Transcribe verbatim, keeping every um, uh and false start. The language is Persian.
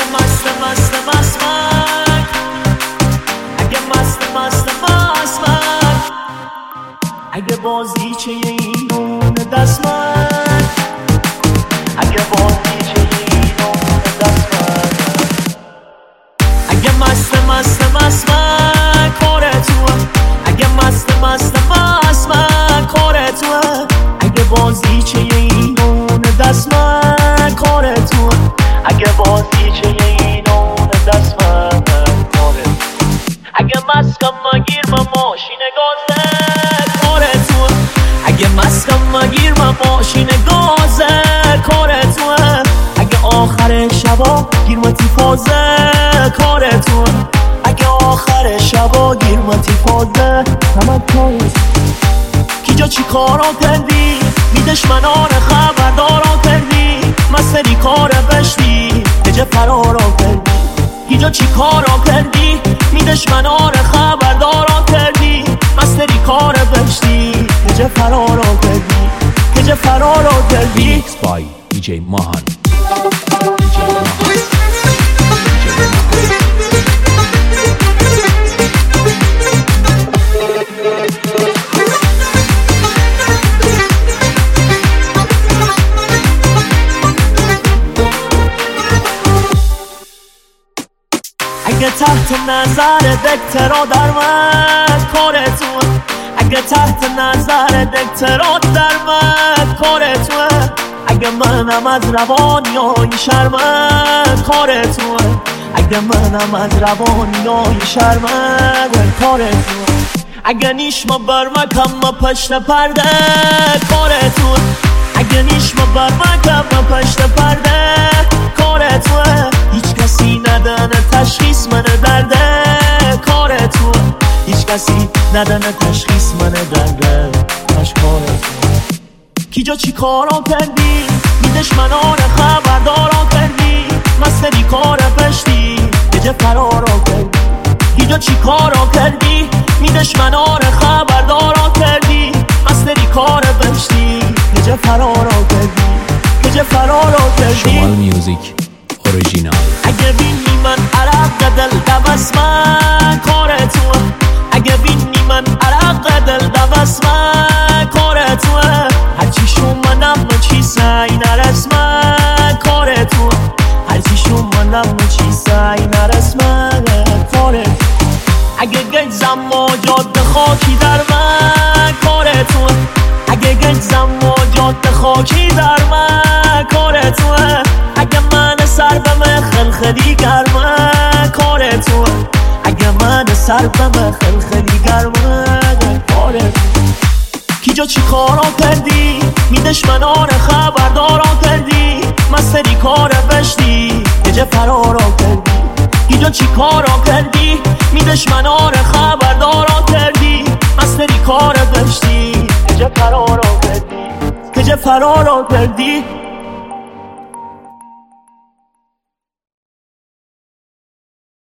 اگه مست مست مسمک، اگه مست مست مسمک، اگه بازیچه اینون دستمک، اگه بازیچه اینون دستمک، اگه مست مست مسمک کار توه، اگه مست مست مسمک کار توه، اگه بازیچه اینون دستمک کار توه، اگه بازیچه اینون دستمک کار توه، اگه مسکم مگیر من ماشین گازه کار توه، اگه مسکم مگیر من ماشین گازه کار توه، اگه آخر شبا گیر من تیفازه کار توه، اگه آخر شبا گیر من تیفازه همه کار کی جا چی کارا کردی میدش منان خبردارا کردی مستری کار بشتی کجا فرارا کردی کی جا چی کارا کردی میدش منان خبردارا کردی مستری کار بشتی کجا فرارا کردی کجا فرارا کردی. Mixed by دی جی ماهان. اگه تحت نظر دکترا در من کار توه، اگه تحت نظر دکترا در من کار توه، اگه منم از روانی های شرمن کار توه، اگه منم از روانی های شرمن کار توه، اگه نیش ما برمکم ما پشت پرده کار توه، اگه نیش ما برمکم ما پشت پرده کار توه، هیچ کسی ندانه تشخیص من درده کار توه، هیچ کسی ندانه تشخیص من درده کاش کار توه. کی جا چی کارا کردی میدش منان خبردارا کردی مستری کار پشتی کجا فرارا کردی، کی جا چی کارا کردی میدش منان خبردارا کردی مستری کار پشتی کجا فرارا کردی کجا فرارا کردی. شمال میوزیک اوریجینال. اگه بینی من عرق دل دوست من کار توه، اگه بینی من عرق دل دوست من کار توه، هرچی شومنم چی سعی نرس من کار توه، هرچی شومنم چی سعی نرس من کار توه، اگه گنزم و جاده خاکی در من کار توه، اگه گنزم و جاده خاکی در من کار توه، اگه من سر به من خلخلی گرمه کار توه، اگه من سر به من خلخلی گرمه کار توه. کی جا چی کارا کردی میدش منان خبردارا کردی مستری کار بشتی کجا فرارا کردی، کی جا چی کارا کردی میدش منان خبردارا کردی مستری کار بشتی کجا فرارا کردی کجا فرارا کردی.